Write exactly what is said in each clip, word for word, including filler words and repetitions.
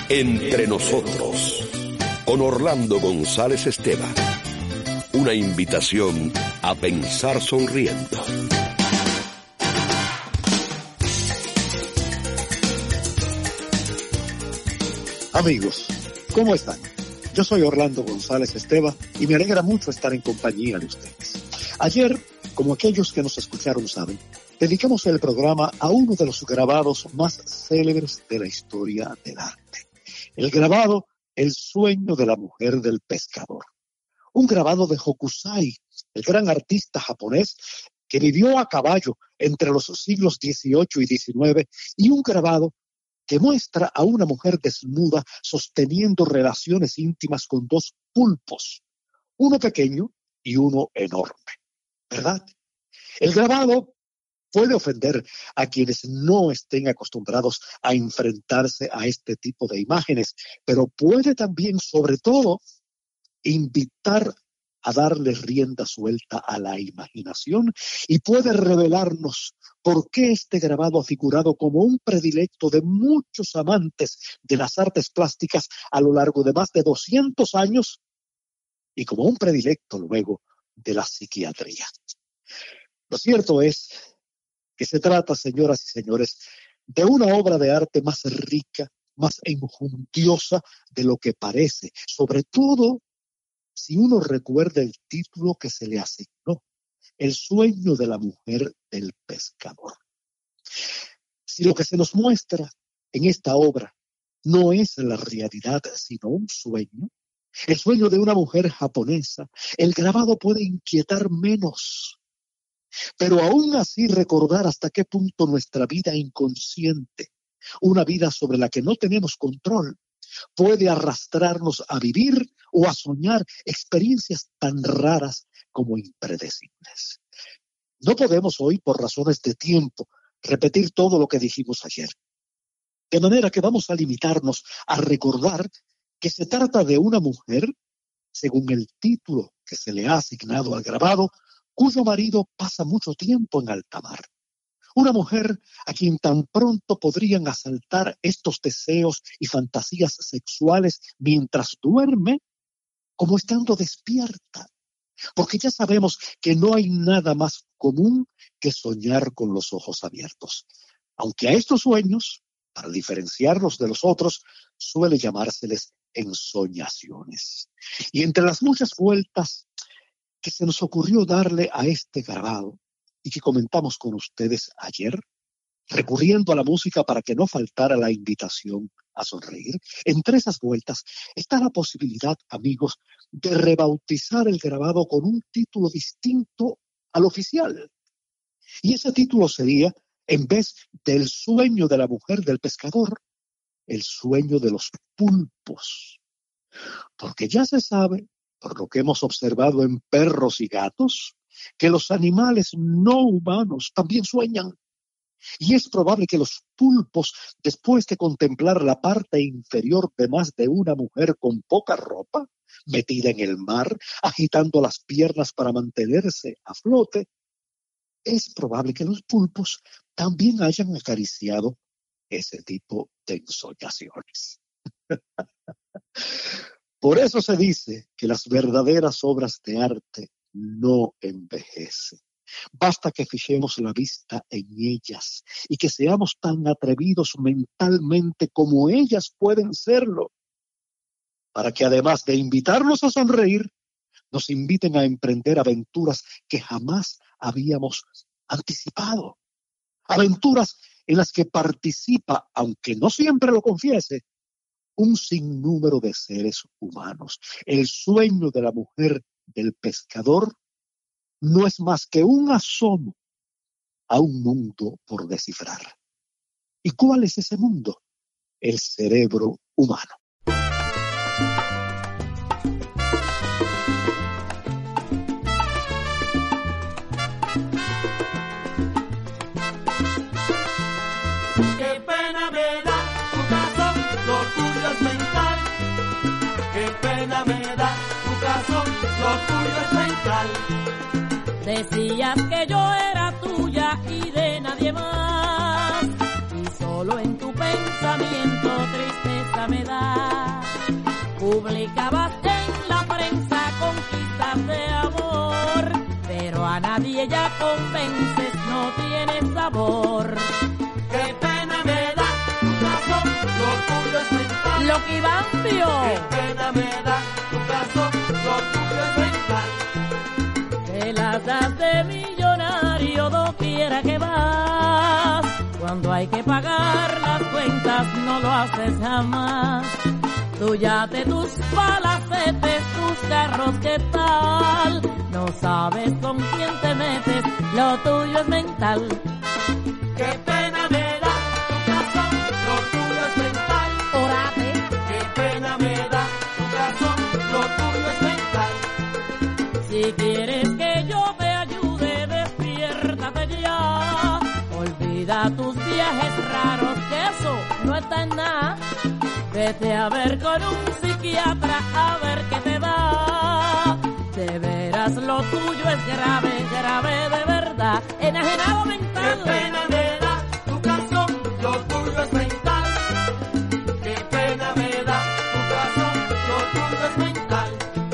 Entre nosotros, con Orlando González Esteban. Una invitación a pensar sonriendo. Amigos, ¿cómo están? Yo soy Orlando González Esteban y me alegra mucho estar en compañía de ustedes. Ayer, como aquellos que nos escucharon saben, dedicamos el programa a uno de los grabados más célebres de la historia del arte. El grabado El sueño de la mujer del pescador. Un grabado de Hokusai, el gran artista japonés que vivió a caballo entre los siglos dieciocho y diecinueve, y un grabado que muestra a una mujer desnuda sosteniendo relaciones íntimas con dos pulpos, uno pequeño y uno enorme, ¿verdad? El grabado puede ofender a quienes no estén acostumbrados a enfrentarse a este tipo de imágenes, pero puede también, sobre todo, invitar a darle rienda suelta a la imaginación y puede revelarnos por qué este grabado ha figurado como un predilecto de muchos amantes de las artes plásticas a lo largo de más de doscientos años y como un predilecto luego de la psiquiatría. Lo cierto es que se trata, señoras y señores, de una obra de arte más rica, más enjundiosa de lo que parece, sobre todo si uno recuerda el título que se le asignó, El sueño de la mujer del pescador. Si lo que se nos muestra en esta obra no es la realidad, sino un sueño, el sueño de una mujer japonesa, el grabado puede inquietar menos. Pero aún así recordar hasta qué punto nuestra vida inconsciente, una vida sobre la que no tenemos control, puede arrastrarnos a vivir o a soñar experiencias tan raras como impredecibles. No podemos hoy, por razones de tiempo, repetir todo lo que dijimos ayer. De manera que vamos a limitarnos a recordar que se trata de una mujer, según el título que se le ha asignado al grabado, cuyo marido pasa mucho tiempo en alta mar. Una mujer a quien tan pronto podrían asaltar estos deseos y fantasías sexuales mientras duerme, como estando despierta. Porque ya sabemos que no hay nada más común que soñar con los ojos abiertos. Aunque a estos sueños, para diferenciarlos de los otros, suele llamárseles ensoñaciones. Y entre las muchas vueltas que se nos ocurrió darle a este grabado y que comentamos con ustedes ayer, recurriendo a la música para que no faltara la invitación a sonreír, entre esas vueltas está la posibilidad, amigos, de rebautizar el grabado con un título distinto al oficial. Y ese título sería, en vez del sueño de la mujer del pescador, el sueño de los pulpos. Porque ya se sabe, por lo que hemos observado en perros y gatos, que los animales no humanos también sueñan. Y es probable que los pulpos, después de contemplar la parte inferior de más de una mujer con poca ropa, metida en el mar, agitando las piernas para mantenerse a flote, es probable que los pulpos también hayan acariciado ese tipo de ensoñaciones. Por eso se dice que las verdaderas obras de arte no envejecen. Basta que fijemos la vista en ellas y que seamos tan atrevidos mentalmente como ellas pueden serlo, para que además de invitarnos a sonreír, nos inviten a emprender aventuras que jamás habíamos anticipado. Aventuras en las que participa, aunque no siempre lo confiese, un sinnúmero de seres humanos. El sueño de la mujer del pescador no es más que un asomo a un mundo por descifrar. ¿Y cuál es ese mundo? El cerebro humano. Qué pena me da tu caso, lo tuyo es mental. Qué pena me da tu caso, lo tuyo es mental. Decías que yo era tuya y de nadie más, y solo en tu pensamiento tristeza me da. Publicabas en la prensa conquistas de amor, pero a nadie ya convences, no tiene sabor. Qué pena me da tu caso, lo tuyo es mental. Lo que Iván vio. Qué pena me da tu caso, lo tuyo es mental. Te las das de millonario doquiera que vas. Cuando hay que pagar las cuentas no lo haces jamás. Tú ya te tus palacetes, tus carros, ¿qué tal? No sabes con quién te metes, lo tuyo es mental. Qué pena me da tu caso, lo tuyo es mental. Orate. Qué pena me da tu caso, lo tuyo es mental. Si quieres que yo te ayude, despiértate ya. Olvida tus viajes raros, que eso no está en nada. Vete a ver con un psiquiatra a ver qué te da. De veras lo tuyo es grave, grave de verdad. Enajenado mental. Qué pena me da tu caso, lo tuyo es mental. Qué pena me da tu caso, lo tuyo es mental.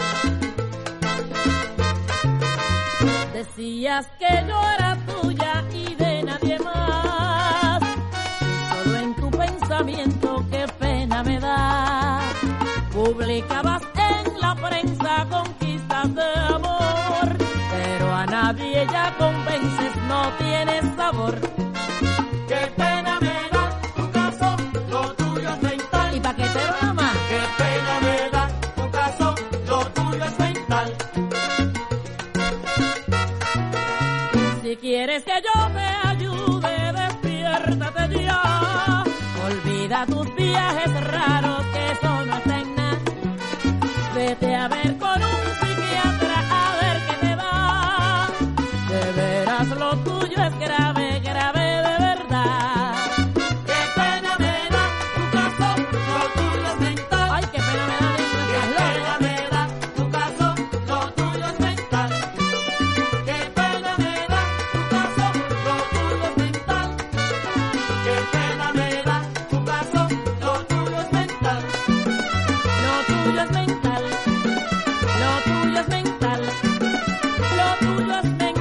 Decías que yo era tuya y de nadie más. Y solo en tu pensamiento, qué pena me da. Publicabas en la prensa conquistas de amor, pero a nadie ya convences, no tienes sabor. Qué pena me da tu caso, lo tuyo es mental. Y paquetero nada más. Qué pena me da tu caso, lo tuyo es mental. Si quieres que yo te ayude, despiértate ya. Olvida tus viajes raros, que eso no está en nada. Vete a ver con un psiquiatra a ver qué te da. De veras lo tuyo es grave, grave de verdad. Qué pena me da tu caso, lo tuyo es mental. Ay, qué pena me da, niña, Qué estás pena loca. me da tu caso, lo tuyo es mental. Qué pena me da tu caso, lo tuyo es mental. Qué pena me da tu caso, lo tuyo es mental. Lo tuyo es mental. Lo tuyo es mental. Lo tuyo es mental.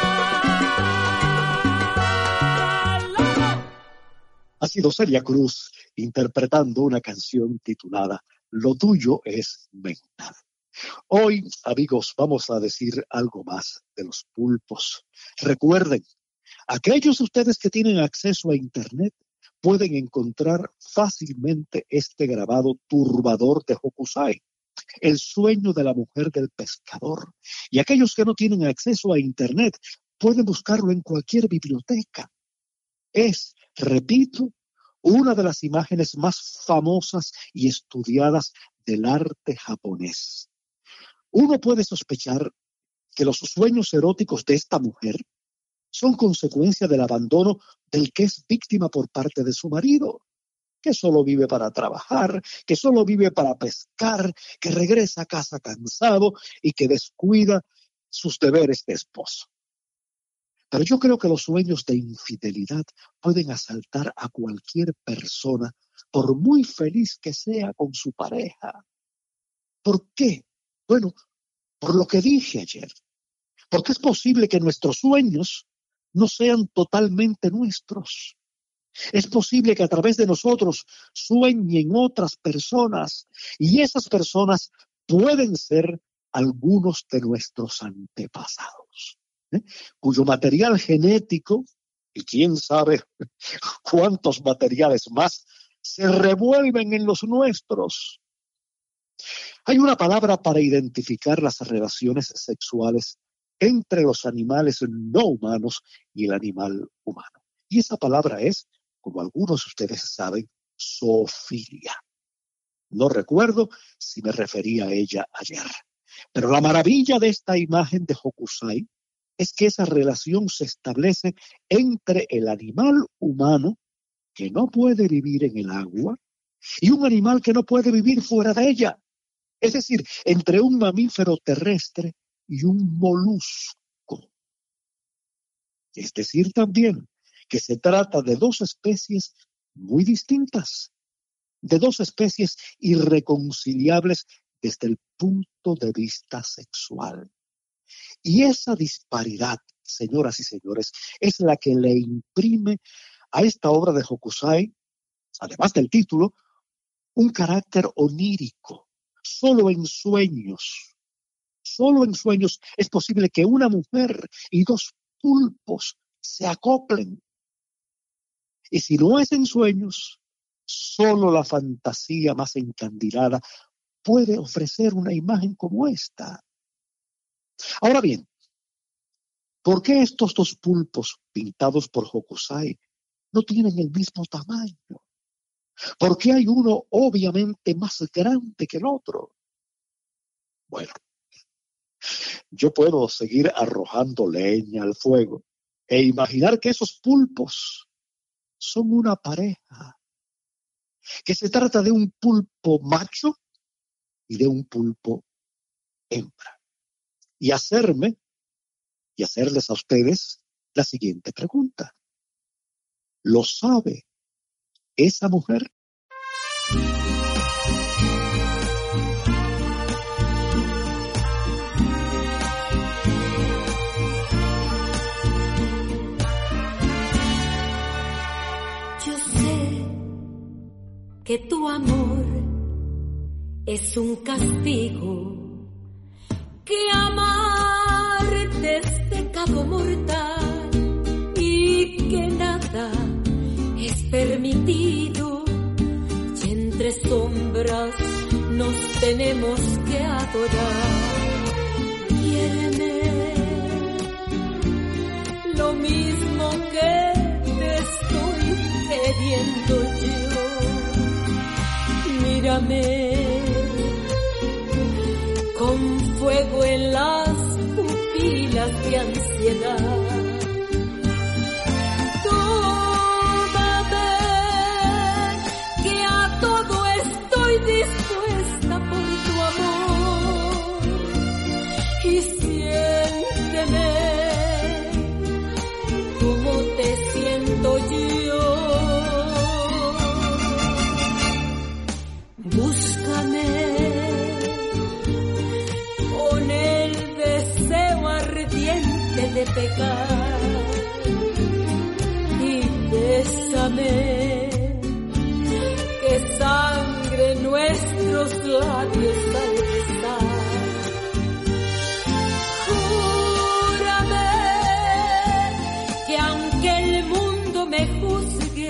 Ha sido Celia Cruz interpretando una canción titulada Lo tuyo es mental. Hoy, amigos, vamos a decir algo más de los pulpos. Recuerden, aquellos de ustedes que tienen acceso a Internet pueden encontrar fácilmente este grabado turbador de Hokusai, El sueño de la mujer del pescador. Y aquellos que no tienen acceso a Internet pueden buscarlo en cualquier biblioteca. Es, repito, una de las imágenes más famosas y estudiadas del arte japonés. Uno puede sospechar que los sueños eróticos de esta mujer son consecuencia del abandono del que es víctima por parte de su marido, que solo vive para trabajar, que solo vive para pescar, que regresa a casa cansado y que descuida sus deberes de esposo. Pero yo creo que los sueños de infidelidad pueden asaltar a cualquier persona, por muy feliz que sea con su pareja. ¿Por qué? Bueno, por lo que dije ayer. Porque es posible que nuestros sueños no sean totalmente nuestros. Es posible que a través de nosotros sueñen otras personas, y esas personas pueden ser algunos de nuestros antepasados, ¿eh? cuyo material genético, y quién sabe cuántos materiales más, se revuelven en los nuestros. Hay una palabra para identificar las relaciones sexuales entre los animales no humanos y el animal humano. Y esa palabra es, como algunos de ustedes saben, zoofilia. No recuerdo si me refería a ella ayer. Pero la maravilla de esta imagen de Hokusai es que esa relación se establece entre el animal humano, que no puede vivir en el agua, y un animal que no puede vivir fuera de ella. Es decir, entre un mamífero terrestre y un molusco. Es decir, también que se trata de dos especies muy distintas. de dos especies irreconciliables desde el punto de vista sexual. Y esa disparidad, señoras y señores, es la que le imprime a esta obra de Hokusai, además del título, un carácter onírico. Solo en sueños, solo en sueños es posible que una mujer y dos pulpos se acoplen. Y si no es en sueños, solo la fantasía más encandilada puede ofrecer una imagen como esta. Ahora bien, ¿por qué estos dos pulpos pintados por Hokusai no tienen el mismo tamaño? ¿Por qué hay uno obviamente más grande que el otro? Bueno, yo puedo seguir arrojando leña al fuego e imaginar que esos pulpos son una pareja, que se trata de un pulpo macho y de un pulpo hembra. Y hacerme, y hacerles a ustedes la siguiente pregunta. ¿Lo sabe esa mujer? Yo sé que tu amor es un castigo, que amarte es pecado mortal y que nada es permitido, y entre sombras nos tenemos que adorar. Quiéreme lo mismo que te estoy queriendo yo. Mírame con fuego en las pupilas de ansiedad. Dispuesta por tu amor y siénteme como te siento yo. Búscame con el deseo ardiente de pecar y bésame, que sangre nuestros labios al besar. Júrame que aunque el mundo me juzgue,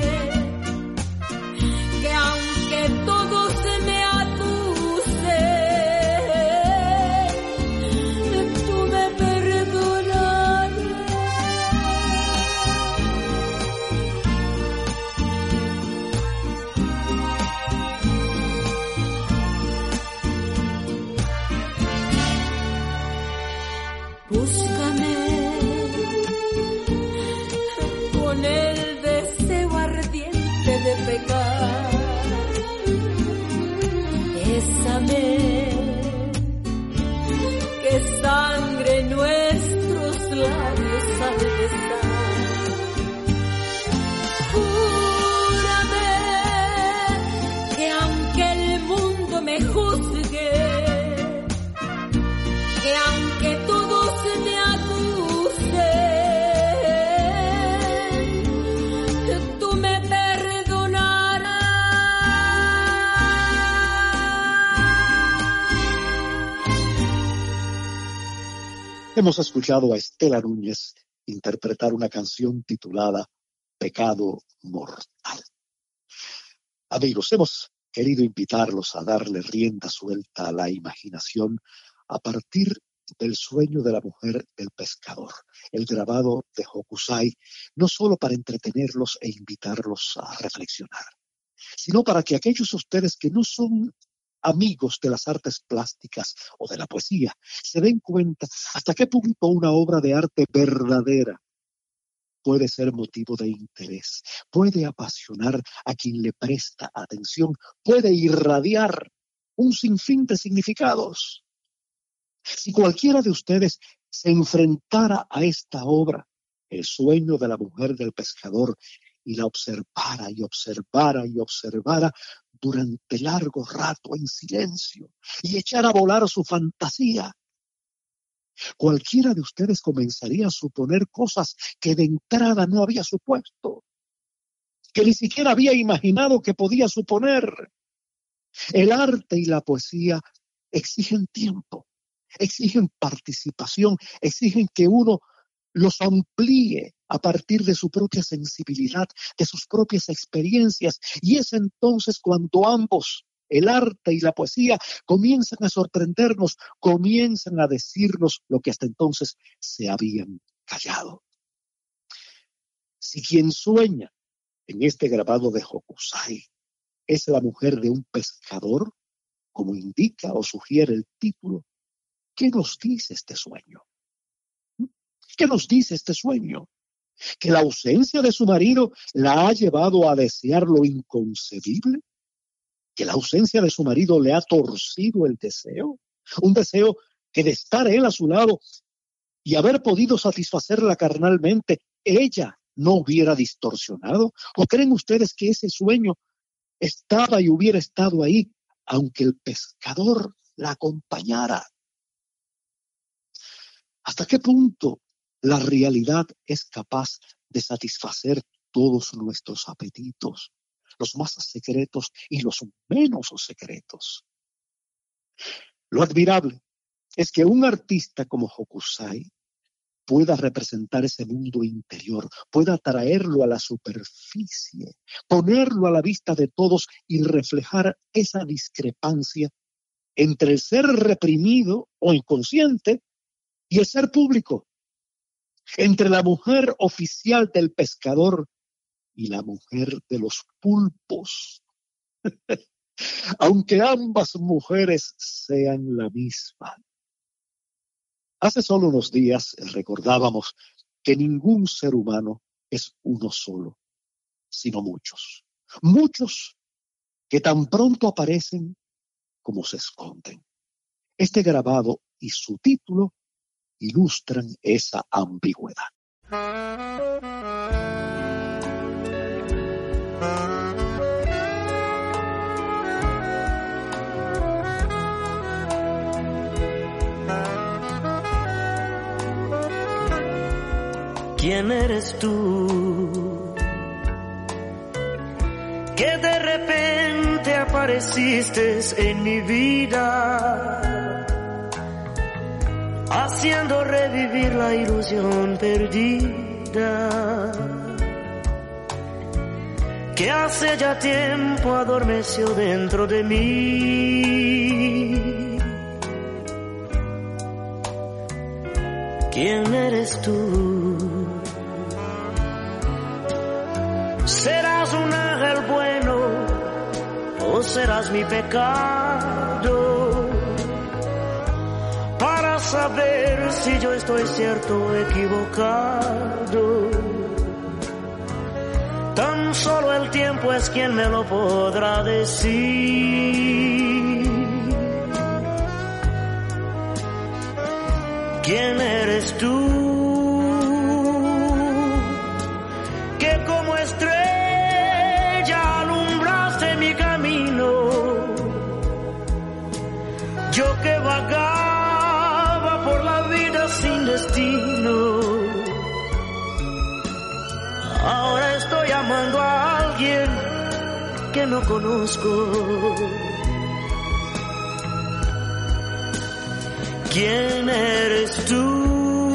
que aunque todos me acusen, tú me perdonarás. Búscame con el deseo ardiente de pecar. Bésame, que sangre nuestros labios al besar. Júrame que aunque el mundo me juzgue, que aunque todos me acusen, tú me perdonarás. Hemos escuchado a Estela Núñez interpretar una canción titulada Pecado Mortal. Amigos, hemos querido invitarlos a darle rienda suelta a la imaginación a partir del sueño de la mujer del pescador, el grabado de Hokusai, no solo para entretenerlos e invitarlos a reflexionar, sino para que aquellos de ustedes que no son amigos de las artes plásticas o de la poesía se den cuenta hasta qué punto una obra de arte verdadera puede ser motivo de interés, puede apasionar a quien le presta atención, puede irradiar un sinfín de significados. Si cualquiera de ustedes se enfrentara a esta obra, El sueño de la mujer del pescador, y la observara y observara y observara, durante largo rato en silencio y echar a volar su fantasía. Cualquiera de ustedes comenzaría a suponer cosas que de entrada no había supuesto, que ni siquiera había imaginado que podía suponer. El arte y la poesía exigen tiempo, exigen participación, exigen que uno los amplíe a partir de su propia sensibilidad, de sus propias experiencias, y es entonces cuando ambos, el arte y la poesía, comienzan a sorprendernos, comienzan a decirnos lo que hasta entonces se habían callado. Si quien sueña en este grabado de Hokusai es la mujer de un pescador, como indica o sugiere el título, ¿qué nos dice este sueño? ¿Qué nos dice este sueño? ¿Que la ausencia de su marido la ha llevado a desear lo inconcebible? ¿Que la ausencia de su marido le ha torcido el deseo? Un deseo que de estar él a su lado y haber podido satisfacerla carnalmente, ella no hubiera distorsionado. ¿O creen ustedes que ese sueño estaba y hubiera estado ahí, aunque el pescador la acompañara? ¿Hasta qué punto la realidad es capaz de satisfacer todos nuestros apetitos, los más secretos y los menos secretos? Lo admirable es que un artista como Hokusai pueda representar ese mundo interior, pueda traerlo a la superficie, ponerlo a la vista de todos y reflejar esa discrepancia entre el ser reprimido o inconsciente y el ser público, entre la mujer oficial del pescador y la mujer de los pulpos. Aunque ambas mujeres sean la misma. Hace solo unos días recordábamos que ningún ser humano es uno solo, sino muchos. Muchos que tan pronto aparecen como se esconden. Este grabado y su título ilustran esa ambigüedad. ¿Quién eres tú? Que de repente apareciste en mi vida, haciendo revivir la ilusión perdida, que hace ya tiempo adormeció dentro de mí. ¿Quién eres tú? ¿Serás un ángel bueno o serás mi pecado? Para saber si yo estoy cierto o equivocado, tan solo el tiempo es quien me lo podrá decir. ¿Quién eres tú? Que como estrella alumbraste mi camino, yo que vagaba por la vida sin destino. Ahora estoy amando a alguien que no conozco. ¿Quién eres tú?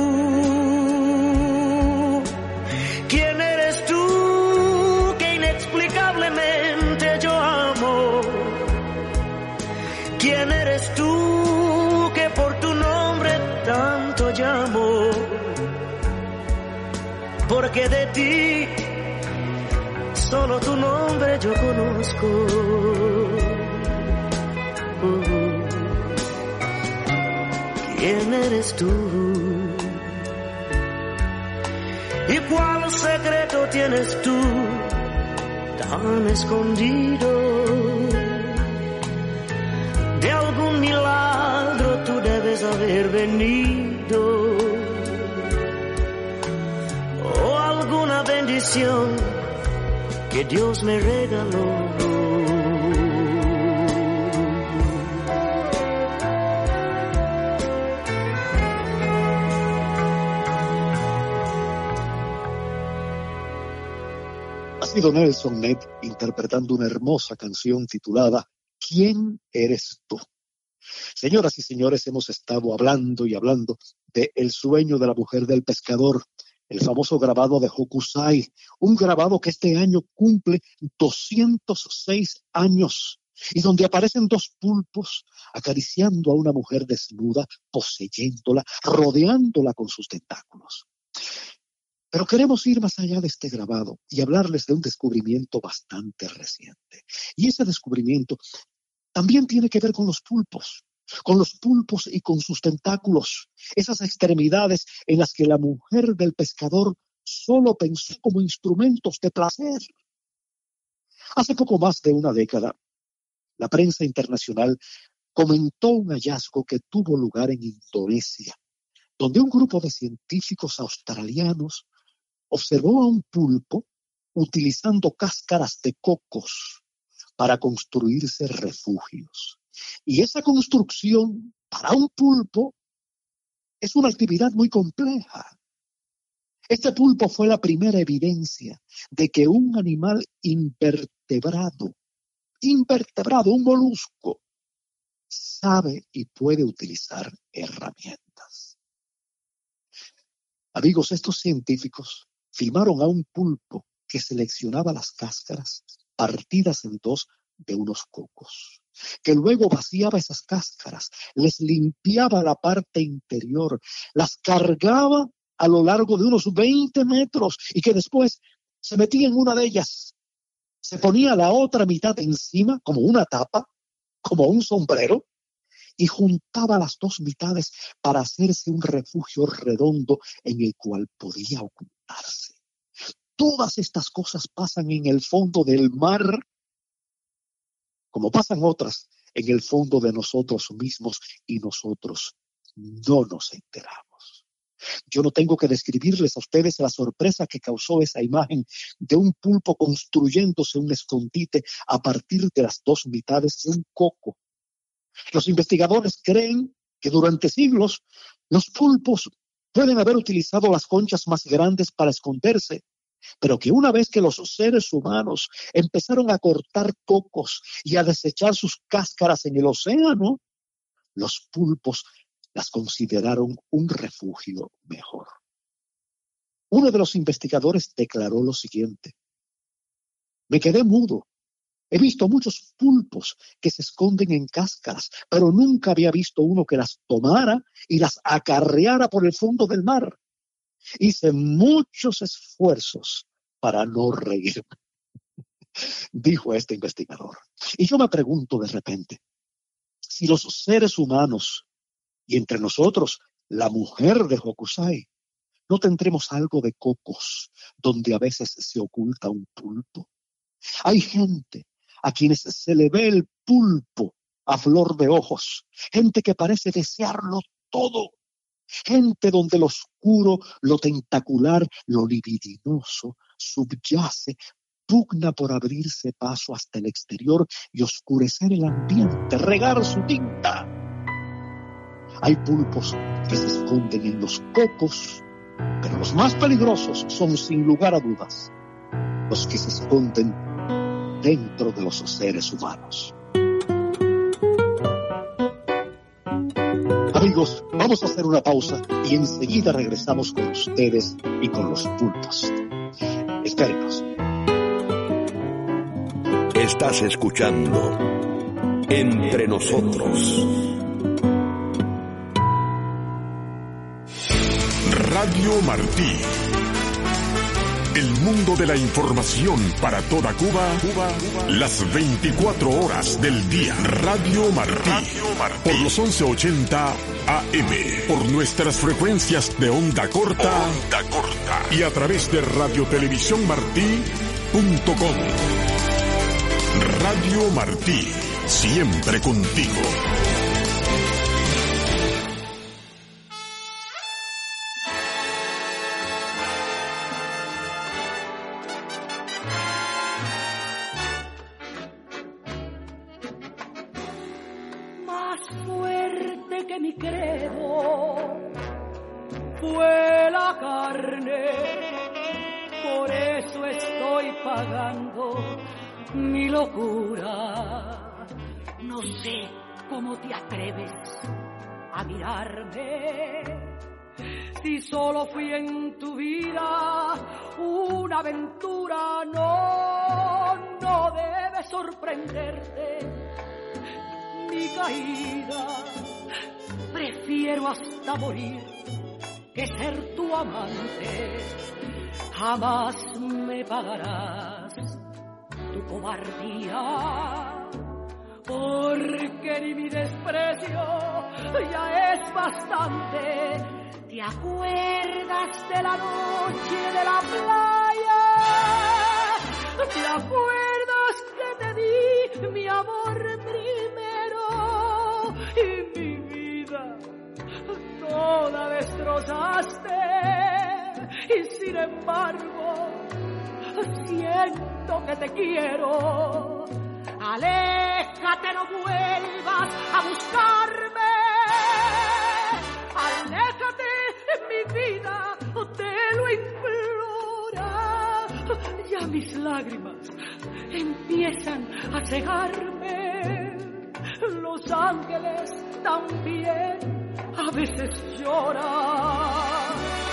¿Quién eres tú que inexplicablemente yo amo? ¿Quién eres tú que por tu nombre tanto llamo? Porque de ti solo tu nombre yo conozco. Uh. ¿Quién eres tú? ¿Y cuál secreto tienes tú tan escondido? De algún milagro tú debes haber venido, o alguna bendición que Dios me regaló. sido Nelson Ned interpretando una hermosa canción titulada ¿Quién eres tú? Señoras y señores, hemos estado hablando y hablando de El sueño de la mujer del pescador, el famoso grabado de Hokusai, un grabado que este año cumple doscientos seis años y donde aparecen dos pulpos acariciando a una mujer desnuda, poseyéndola, rodeándola con sus tentáculos. Pero queremos ir más allá de este grabado y hablarles de un descubrimiento bastante reciente. Y ese descubrimiento también tiene que ver con los pulpos, con los pulpos y con sus tentáculos, esas extremidades en las que la mujer del pescador solo pensó como instrumentos de placer. Hace poco más de una década, la prensa internacional comentó un hallazgo que tuvo lugar en Indonesia, donde un grupo de científicos australianos observó a un pulpo utilizando cáscaras de cocos para construirse refugios. Y esa construcción para un pulpo es una actividad muy compleja. Este pulpo fue la primera evidencia de que un animal invertebrado, invertebrado, un molusco, sabe y puede utilizar herramientas. Amigos, estos científicos filmaron a un pulpo que seleccionaba las cáscaras partidas en dos de unos cocos, que luego vaciaba esas cáscaras, les limpiaba la parte interior, las cargaba a lo largo de unos veinte metros y que después se metía en una de ellas, se ponía la otra mitad encima como una tapa, como un sombrero, y juntaba las dos mitades para hacerse un refugio redondo en el cual podía ocultarse. Todas estas cosas pasan en el fondo del mar, como pasan otras en el fondo de nosotros mismos y nosotros no nos enteramos. Yo no tengo que describirles a ustedes la sorpresa que causó esa imagen de un pulpo construyéndose un escondite a partir de las dos mitades de un coco. Los investigadores creen que durante siglos los pulpos pueden haber utilizado las conchas más grandes para esconderse, pero que una vez que los seres humanos empezaron a cortar cocos y a desechar sus cáscaras en el océano, los pulpos las consideraron un refugio mejor. Uno de los investigadores declaró lo siguiente: me quedé mudo. He visto muchos pulpos que se esconden en cáscaras, pero nunca había visto uno que las tomara y las acarreara por el fondo del mar. Hice muchos esfuerzos para no reírme, dijo este investigador. Y yo me pregunto de repente, si los seres humanos, y entre nosotros la mujer de Hokusai, no tendremos algo de cocos donde a veces se oculta un pulpo. Hay gente a quienes se le ve el pulpo a flor de ojos, gente que parece desearlo todo, gente donde lo oscuro, lo tentacular, lo libidinoso subyace, pugna por abrirse paso hasta el exterior y oscurecer el ambiente, regar su tinta. Hay pulpos que se esconden en los cocos, pero los más peligrosos son, sin lugar a dudas, los que se esconden dentro de los seres humanos. Amigos, vamos a hacer una pausa y enseguida regresamos con ustedes y con los pulpos. Espérenos. Estás escuchando Entre Nosotros. Radio Martí. El mundo de la información para toda Cuba, Cuba, Cuba, las veinticuatro horas del día. Radio Martí, Radio Martí, por los once ochenta A M, por nuestras frecuencias de onda corta, onda corta, y a través de radiotelevisión martí punto com. Radio Martí, siempre contigo. por eso estoy pagando mi locura. No sé cómo te atreves a mirarme, si solo fui en tu vida una aventura. No, no debe sorprenderte mi caída. Prefiero hasta morir que ser tu amante. Jamás me pagarás tu cobardía, porque ni mi desprecio ya es bastante. ¿Te acuerdas de la noche de la playa? ¿Te acuerdas que te di mi amor primero y mi vida toda destrozaste? Y sin embargo siento que te quiero. Aléjate, no vuelvas a buscarme. Aléjate, mi vida, te lo implora. Ya mis lágrimas empiezan a cegarme. Los ángeles también a veces lloran.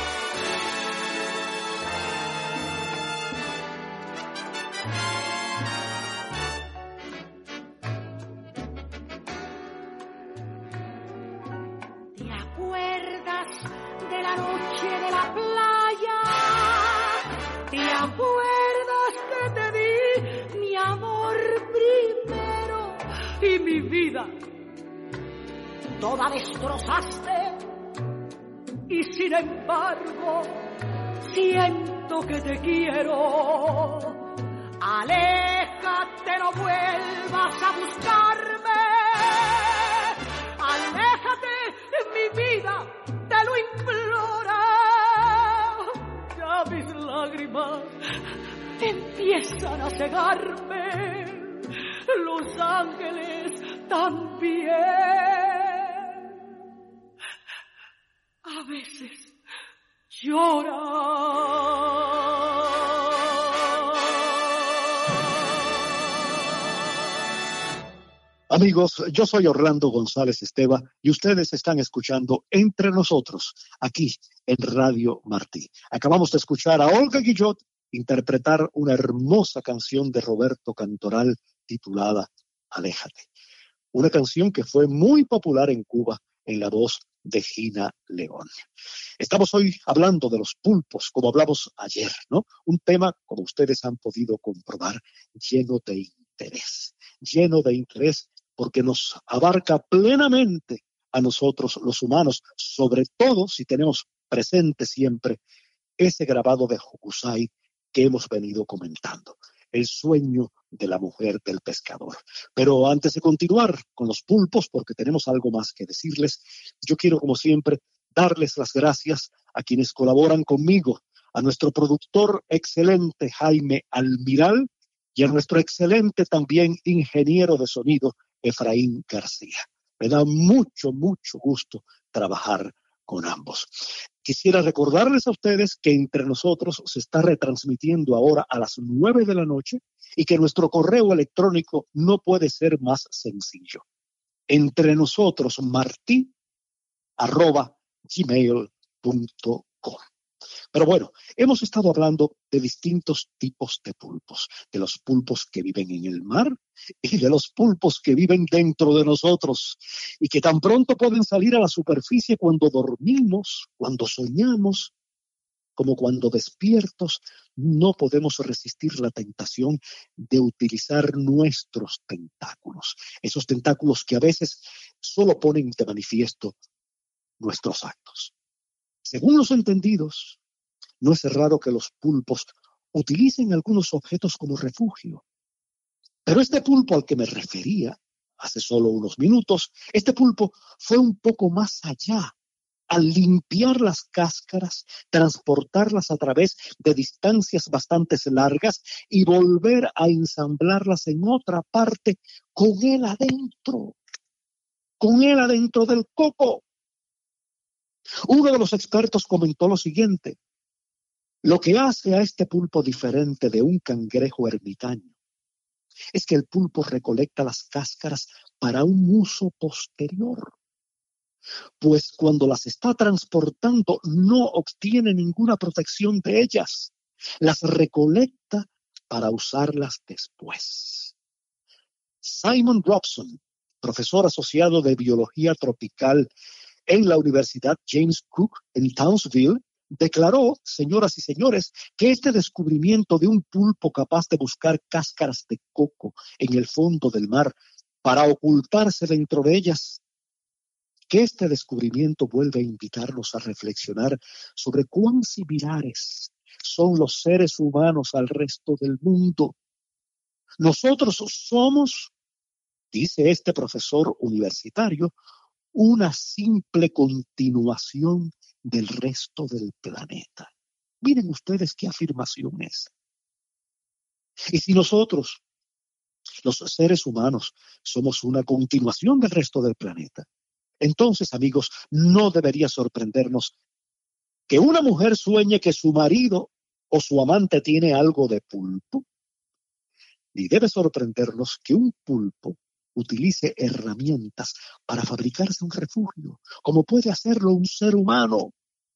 De la noche de la playa, ¿te acuerdas que te di mi amor primero y mi vida toda destrozaste? Y sin embargo siento que te quiero. Aléjate, no vuelvas a buscarme. Aléjate, mi vida, te lo implora. Ya mis lágrimas empiezan a cegarme. Los ángeles también a veces lloran. Amigos, yo soy Orlando González Esteva y ustedes están escuchando Entre Nosotros, aquí en Radio Martí. Acabamos de escuchar a Olga Guillot interpretar una hermosa canción de Roberto Cantoral titulada Aléjate. Una canción que fue muy popular en Cuba en la voz de Gina León. Estamos hoy hablando de los pulpos, como hablamos ayer, ¿no? Un tema, como ustedes han podido comprobar, lleno de interés, lleno de interés porque nos abarca plenamente a nosotros los humanos, sobre todo si tenemos presente siempre ese grabado de Hokusai que hemos venido comentando, el sueño de la mujer del pescador. Pero antes de continuar con los pulpos, porque tenemos algo más que decirles, yo quiero, como siempre, darles las gracias a quienes colaboran conmigo, a nuestro productor excelente Jaime Almiral y a nuestro excelente también ingeniero de sonido Efraín García. Me da mucho, mucho gusto trabajar con ambos. Quisiera recordarles a ustedes que Entre Nosotros se está retransmitiendo ahora a las nueve de la noche y que nuestro correo electrónico no puede ser más sencillo. Entre Nosotros Martí arroba gmail punto com. Pero bueno, hemos estado hablando de distintos tipos de pulpos, de los pulpos que viven en el mar y de los pulpos que viven dentro de nosotros y que tan pronto pueden salir a la superficie cuando dormimos, cuando soñamos, como cuando despiertos no podemos resistir la tentación de utilizar nuestros tentáculos, esos tentáculos que a veces solo ponen de manifiesto nuestros actos. Según los entendidos, no es raro que los pulpos utilicen algunos objetos como refugio. Pero este pulpo al que me refería hace solo unos minutos, este pulpo fue un poco más allá. Al limpiar las cáscaras, transportarlas a través de distancias bastante largas y volver a ensamblarlas en otra parte con él adentro, con él adentro del coco. Uno de los expertos comentó lo siguiente: Lo que hace a este pulpo diferente de un cangrejo ermitaño es que el pulpo recolecta las cáscaras para un uso posterior, pues cuando las está transportando no obtiene ninguna protección de ellas, las recolecta para usarlas después. Simon Robson, profesor asociado de biología tropical en la Universidad James Cook en Townsville, declaró, señoras y señores, que este descubrimiento de un pulpo capaz de buscar cáscaras de coco en el fondo del mar para ocultarse dentro de ellas, que este descubrimiento vuelve a invitarnos a reflexionar sobre cuán similares son los seres humanos al resto del mundo. Nosotros somos, dice este profesor universitario, una simple continuación del resto del planeta. Miren ustedes qué afirmación es. Y si nosotros, los seres humanos, somos una continuación del resto del planeta, entonces, amigos, no debería sorprendernos que una mujer sueñe que su marido o su amante tiene algo de pulpo. Ni debe sorprendernos que un pulpo utilice herramientas para fabricarse un refugio, como puede hacerlo un ser humano.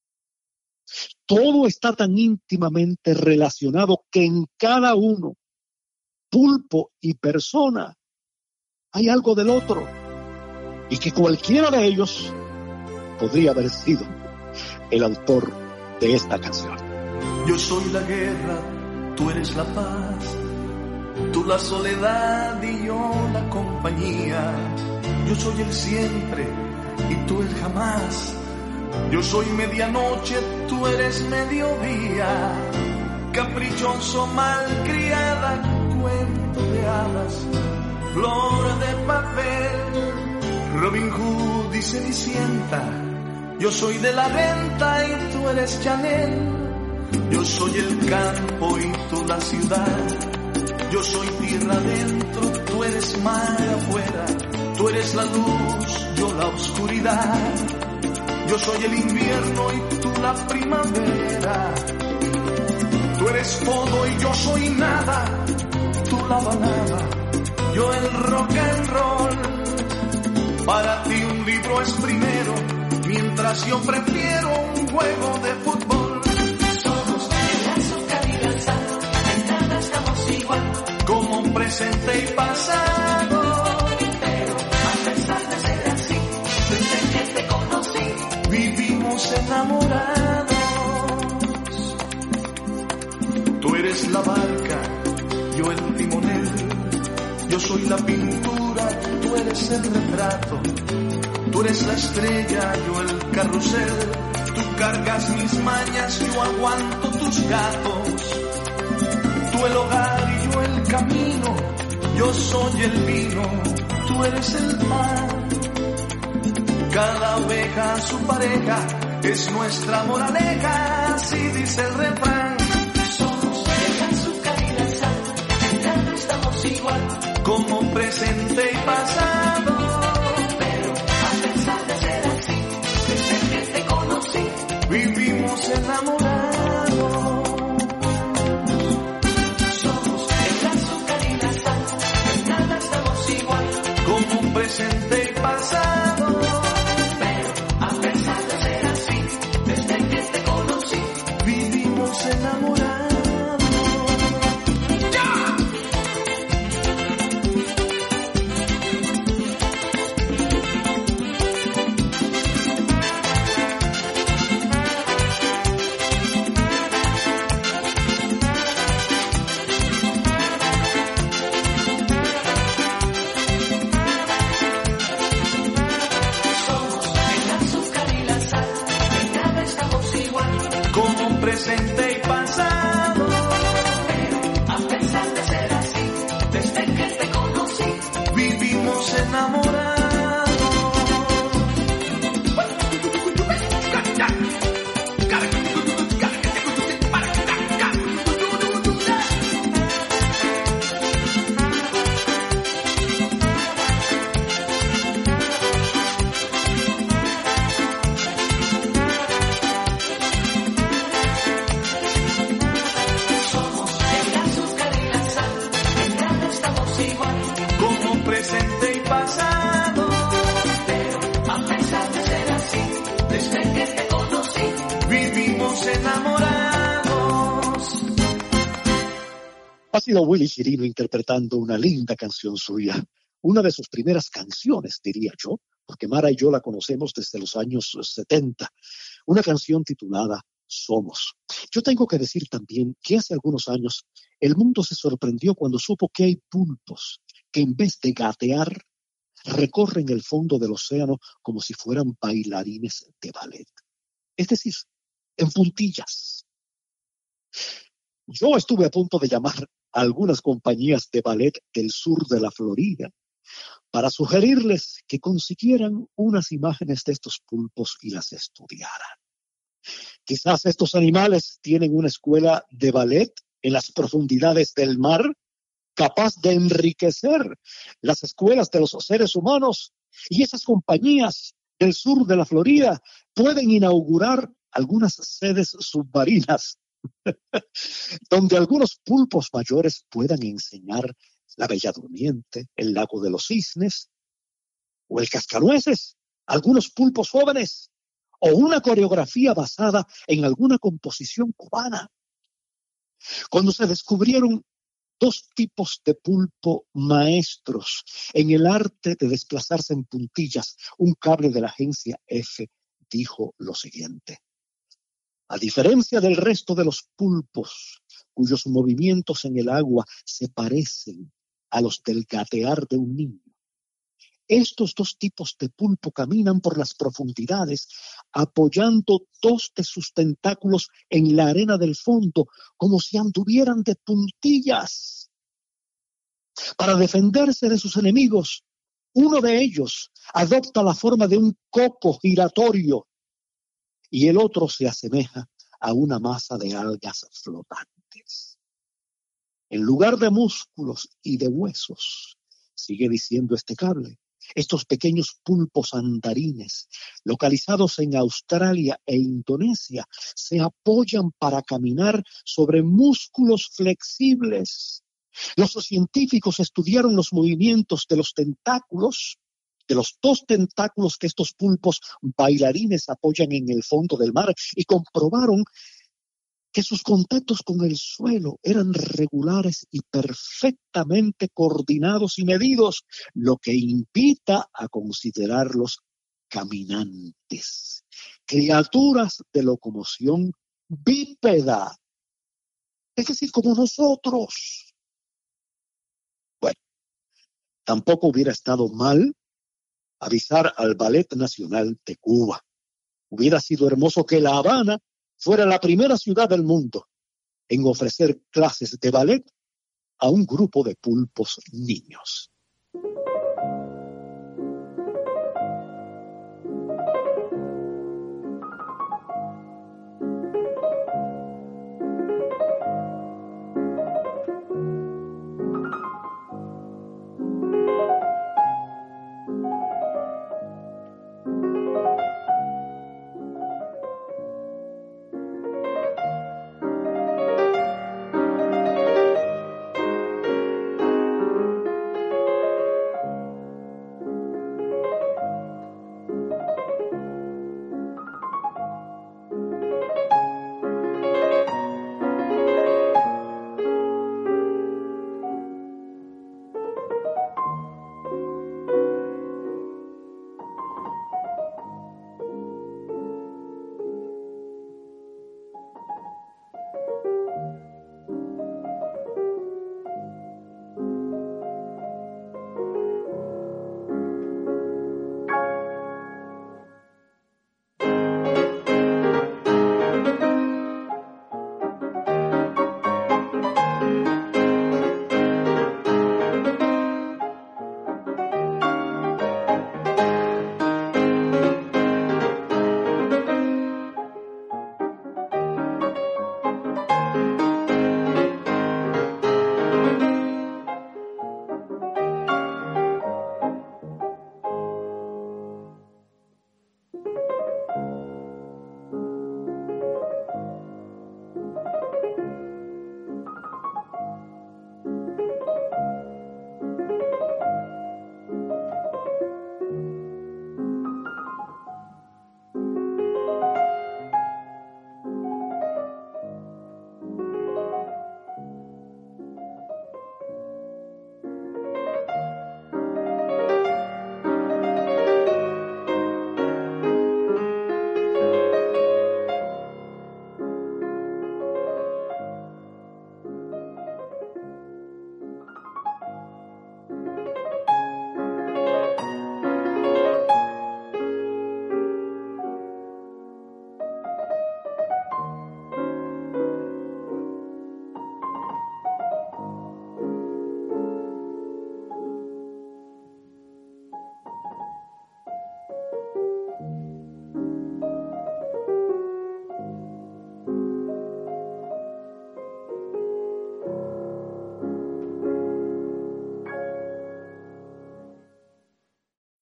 Todo está tan íntimamente relacionado que en cada uno, pulpo y persona, hay algo del otro, y que cualquiera de ellos podría haber sido el autor de esta canción. Yo soy la guerra, tú eres la paz, tú la soledad y yo la compañía. Yo soy el siempre y tú el jamás. Yo soy medianoche, tú eres mediodía. Caprichoso, malcriada, cuento de hadas, flor de papel, Robin Hood y Cenicienta. Yo soy de la venta y tú eres Chanel. Yo soy el campo y tú la ciudad. Yo soy tierra adentro, tú eres mar afuera. Tú eres la luz, yo la oscuridad. Yo soy el invierno y tú la primavera. Tú eres todo y yo soy nada. Tú la balada, yo el rock and roll. Para ti un libro es primero, mientras yo prefiero un juego de fútbol. Somos el azúcar y la sal, en nada estamos igual, como presente y pasado. pero a pesar de ser así, desde que te conocí, Vivimos enamorados. Tú eres la barca, yo el timonel. Yo soy la pintura, tú eres el retrato. Tú eres la estrella, yo el carrusel. Tú cargas mis mañas, yo aguanto tus gatos. Tú el hogar y yo el camino. Yo soy el vino, tú eres el mar. Cada oveja su pareja, es nuestra moraleja, así dice el refrán. somos el azúcar y la sal, en nada estamos igual, Como presente y pasado. pero a pesar de ser así, desde que te conocí, Vivimos enamorados. somos el azúcar y la sal, en nada estamos igual, Como presente y pasado. pero a pesar de ser así, desde que te conocí, Vivimos enamorados. presente y pasado. Pero a pesar de ser así, desde que te conocí, vivimos enamorados. Ha sido Willy Chirino interpretando una linda canción suya, una de sus primeras canciones, diría yo, porque Mara y yo la conocemos desde los años setenta, una canción titulada Somos. Yo tengo que decir también que hace algunos años el mundo se sorprendió cuando supo que hay pulpos que en vez de gatear recorren el fondo del océano como si fueran bailarines de ballet. Es decir, en puntillas. Yo estuve a punto de llamar a algunas compañías de ballet del sur de la Florida para sugerirles que consiguieran unas imágenes de estos pulpos y las estudiaran. Quizás estos animales tienen una escuela de ballet en las profundidades del mar capaz de enriquecer las escuelas de los seres humanos, y esas compañías del sur de la Florida pueden inaugurar algunas sedes submarinas donde algunos pulpos mayores puedan enseñar la Bella Durmiente, el Lago de los Cisnes o el Cascanueces, algunos pulpos jóvenes, o una coreografía basada en alguna composición cubana. Cuando se descubrieron dos tipos de pulpo maestros en el arte de desplazarse en puntillas, un cable de la agencia F dijo lo siguiente: a diferencia del resto de los pulpos, cuyos movimientos en el agua se parecen a los del gatear de un niño, estos dos tipos de pulpo caminan por las profundidades apoyando dos de sus tentáculos en la arena del fondo como si anduvieran de puntillas. Para defenderse de sus enemigos, uno de ellos adopta la forma de un coco giratorio y el otro se asemeja a una masa de algas flotantes. En lugar de músculos y de huesos, sigue diciendo este cable, estos pequeños pulpos andarines, localizados en Australia e Indonesia, se apoyan para caminar sobre músculos flexibles. Los científicos estudiaron los movimientos de los tentáculos, de los dos tentáculos que estos pulpos bailarines apoyan en el fondo del mar, y comprobaron que sus contactos con el suelo eran regulares y perfectamente coordinados y medidos, lo que invita a considerarlos caminantes, criaturas de locomoción bípeda, es decir, como nosotros. Bueno, tampoco hubiera estado mal avisar al Ballet Nacional de Cuba. Hubiera sido hermoso que La Habana fuera la primera ciudad del mundo en ofrecer clases de ballet a un grupo de pulpos niños.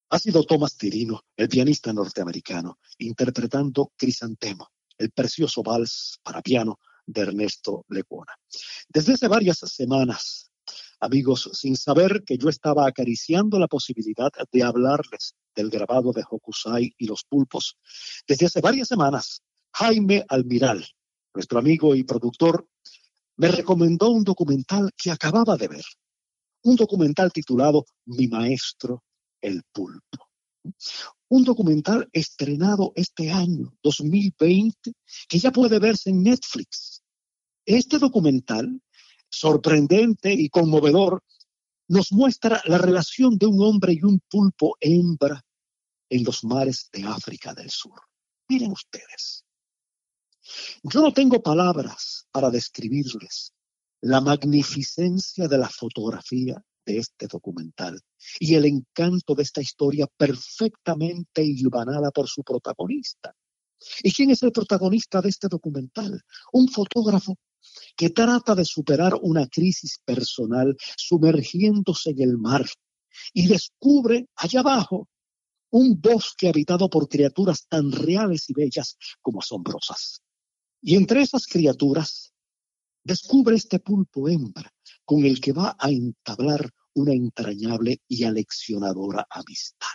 ha sido Thomas Tirino, el pianista norteamericano, interpretando Crisantemo, el precioso vals para piano de Ernesto Lecuona. Desde hace varias semanas, amigos, sin saber que yo estaba acariciando la posibilidad de hablarles del grabado de Hokusai y los pulpos, desde hace varias semanas, Jaime Almiral, nuestro amigo y productor, me recomendó un documental que acababa de ver. Un documental titulado Mi Maestro, el Pulpo. Un documental estrenado este año, dos mil veinte, que ya puede verse en Netflix. Este documental, sorprendente y conmovedor, nos muestra la relación de un hombre y un pulpo hembra en los mares de África del Sur. Miren ustedes. Yo no tengo palabras para describirles la magnificencia de la fotografía de este documental y el encanto de esta historia perfectamente hilvanada por su protagonista. ¿Y quién es el protagonista de este documental? Un fotógrafo que trata de superar una crisis personal sumergiéndose en el mar y descubre allá abajo un bosque habitado por criaturas tan reales y bellas como asombrosas. Y entre esas criaturas descubre este pulpo hembra con el que va a entablar una entrañable y aleccionadora amistad.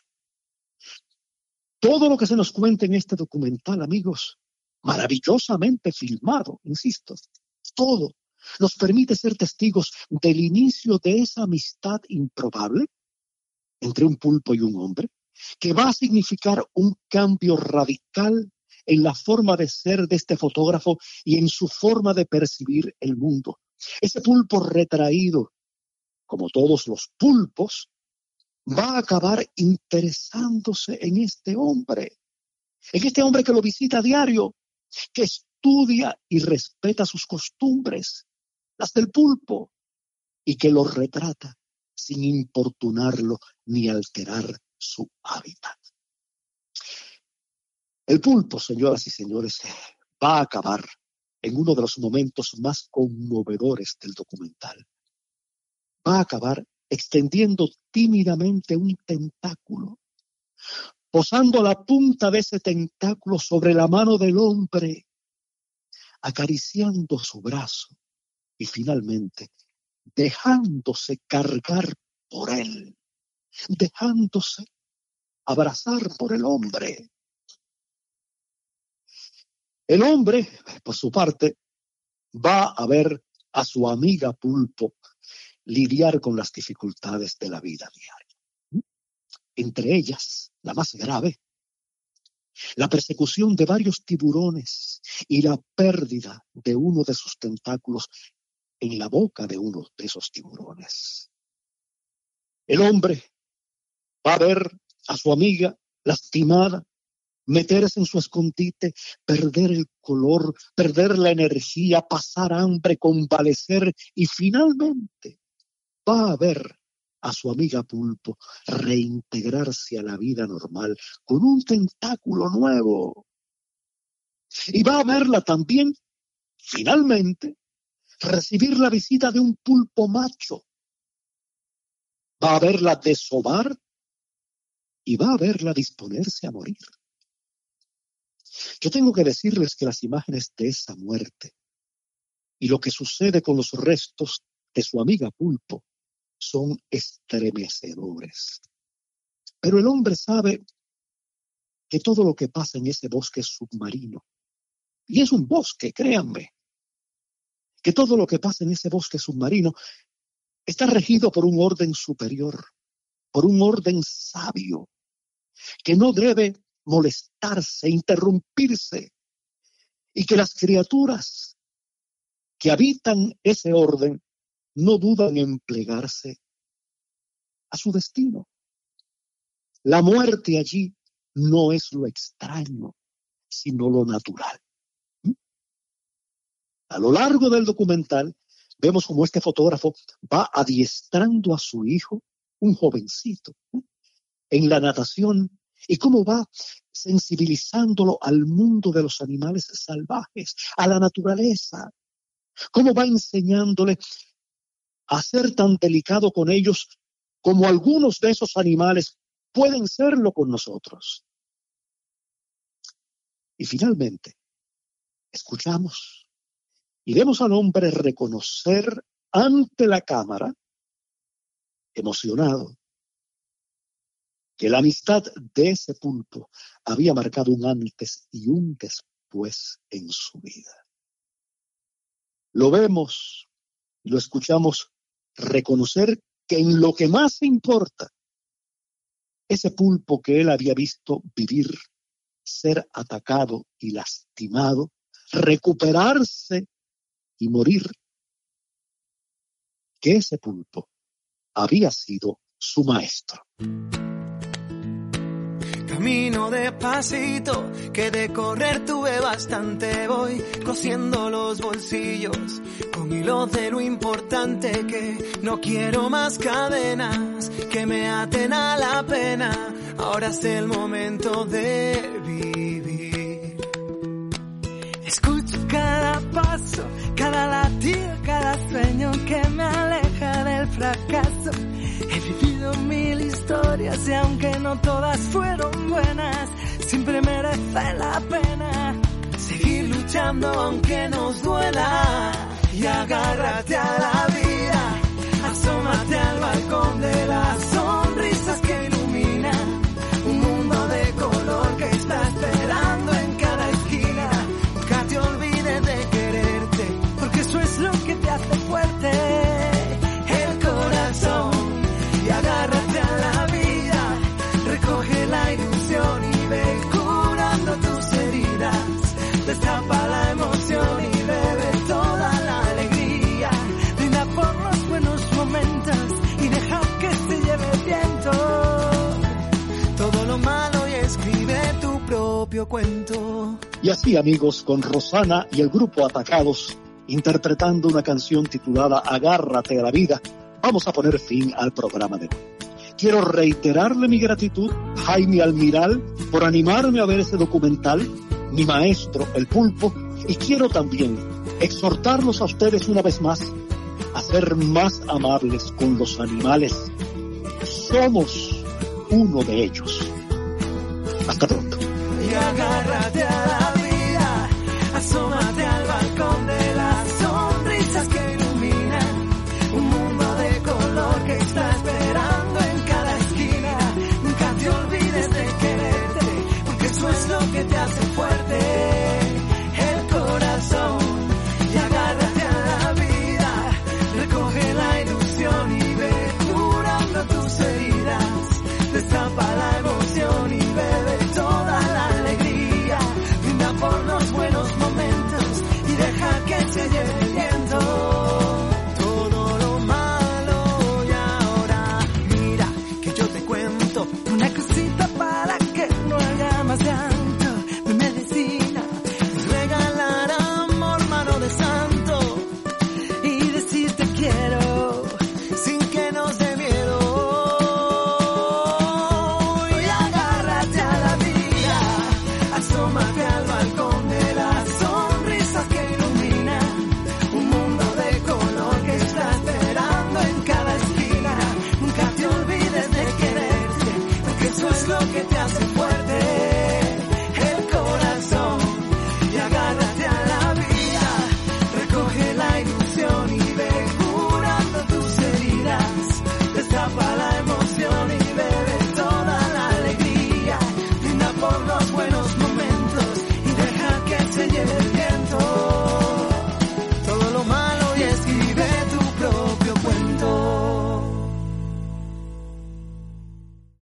Todo lo que se nos cuenta en este documental, amigos, maravillosamente filmado, insisto, todo nos permite ser testigos del inicio de esa amistad improbable entre un pulpo y un hombre, que va a significar un cambio radical en la forma de ser de este fotógrafo y en su forma de percibir el mundo. Ese pulpo retraído, como todos los pulpos, va a acabar interesándose en este hombre, en este hombre que lo visita a diario, que estudia y respeta sus costumbres, las del pulpo, y que lo retrata sin importunarlo ni alterar su hábitat. El pulpo, señoras y señores, va a acabar en uno de los momentos más conmovedores del documental. Va a acabar extendiendo tímidamente un tentáculo, posando la punta de ese tentáculo sobre la mano del hombre, acariciando su brazo y finalmente dejándose cargar por él, dejándose abrazar por el hombre. El hombre, por su parte, va a ver a su amiga pulpo lidiar con las dificultades de la vida diaria. Entre ellas, la más grave, la persecución de varios tiburones y la pérdida de uno de sus tentáculos en la boca de uno de esos tiburones. El hombre va a ver a su amiga lastimada, meterse en su escondite, perder el color, perder la energía, pasar hambre, convalecer y finalmente va a ver a su amiga pulpo reintegrarse a la vida normal con un tentáculo nuevo. Y va a verla también, finalmente, recibir la visita de un pulpo macho. Va a verla desovar y va a verla disponerse a morir. Yo tengo que decirles que las imágenes de esa muerte y lo que sucede con los restos de su amiga pulpo son estremecedores. Pero el hombre sabe que todo lo que pasa en ese bosque es submarino. Y es un bosque, créanme. Que todo lo que pasa en ese bosque submarino está regido por un orden superior, por un orden sabio, que no debe molestarse, interrumpirse, y que las criaturas que habitan ese orden no dudan en plegarse a su destino. La muerte allí no es lo extraño, sino lo natural. A lo largo del documental vemos cómo este fotógrafo va adiestrando a su hijo, un jovencito, en la natación, y cómo va sensibilizándolo al mundo de los animales salvajes, a la naturaleza, cómo va enseñándole a ser tan delicado con ellos como algunos de esos animales pueden serlo con nosotros. Y finalmente, escuchamos y vemos al hombre reconocer ante la cámara, emocionado, que la amistad de ese pulpo había marcado un antes y un después en su vida. Lo vemos y lo escuchamos reconocer que en lo que más importa, ese pulpo que él había visto vivir, ser atacado y lastimado, recuperarse y morir, que ese pulpo había sido su maestro. Camino despacito, que de correr tuve bastante. Voy cosiendo los bolsillos con hilos de lo importante, que no quiero más cadenas que me aten a la pena. Ahora es el momento de vivir. Escucho cada paso, cada latido, cada sueño que me aleja del fracaso. He vivido mil historias y aunque no todas fueron buenas, siempre merece la pena seguir luchando aunque nos duela. Y agárrate a la vida, asómate al balcón de las sonrisas que iluminan un mundo de color que está esperando en cada esquina. Nunca te olvides de quererte, porque eso es lo que te hace fuerte. El corazón. Y agárrate a la vida, recoge la ilusión y ve curando tus heridas. Destapa la emoción y bebe toda la alegría. Brinda por los buenos momentos y deja que se lleve el viento todo lo malo y escribe tu propio cuento. Y así, amigos, con Rosana y el grupo Atacados, interpretando una canción titulada Agárrate a la vida, vamos a poner fin al programa de hoy. Quiero reiterarle mi gratitud a Jaime Almiral por animarme a ver ese documental, mi maestro, el pulpo, y quiero también exhortarlos a ustedes una vez más a ser más amables con los animales. Somos uno de ellos. Hasta pronto. Y agárrate a la vida, asómate al balcón de las sonrisas que iluminan un mundo de color que está esperando en cada esquina. Nunca te olvides de quererte, porque eso es lo que te hace fuerte. El corazón. Y agárrate a la vida, recoge la ilusión y ve curando tus heridas. Destapa la emoción y bebe toda la alegría. Brinda por los buenos momentos y deja que se lleve el viento todo lo malo. Y ahora mira que yo te cuento una cosita para que no haya más llanto. Mi medicina es regalar amor, mano de santo, y decirte quiero sin que nos dé miedo. Y agárrate a la vida, asómate al balcón de las sonrisas que iluminan un mundo de color que está esperando en cada esquina. Nunca te olvides de quererte, porque eso es lo que te hace fuerte.